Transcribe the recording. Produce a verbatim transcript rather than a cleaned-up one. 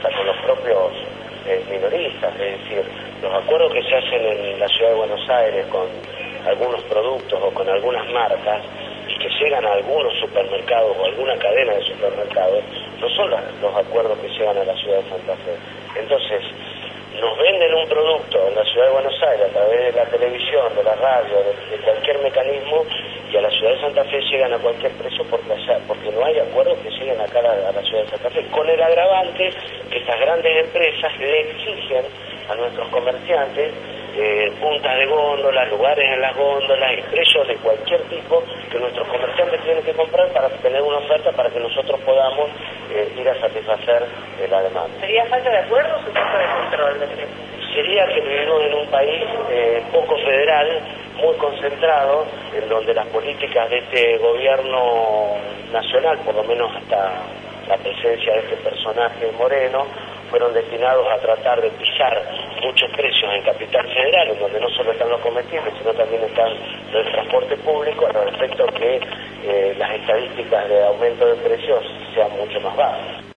hasta con los propios eh, minoristas, es decir, los acuerdos que se hacen en la ciudad de Buenos Aires con algunos productos o con algunas marcas y que llegan a algunos supermercados o alguna cadena de supermercados, no son los, los acuerdos que llegan a la ciudad de Santa Fe. Entonces, nos venden un producto en la ciudad de Buenos Aires a través de la televisión, de la radio, de, de cualquier mecanismo, y a la ciudad de Santa Fe llegan a cualquier precio porque allá, porque no hay acuerdos que lleguen acá a la, a la ciudad de Santa Fe, con el agravante que estas grandes empresas le exigen a nuestros comerciantes eh, puntas de góndolas, lugares en las góndolas y precios de cualquier tipo que nuestros comerciantes tienen que comprar para tener una oferta para que nosotros podamos eh, ir a satisfacer eh, la demanda. ¿Sería falta de acuerdos o falta de control de precios? Sería que vivimos en un país eh, poco federal, muy concentrado, en donde las políticas de este gobierno nacional, por lo menos hasta la presencia de este personaje Moreno, fueron destinados a tratar de pisar muchos precios en Capital Federal, en donde no solo están los comestibles, sino también están el transporte público, a respecto que eh, las estadísticas de aumento de precios sean mucho más bajas.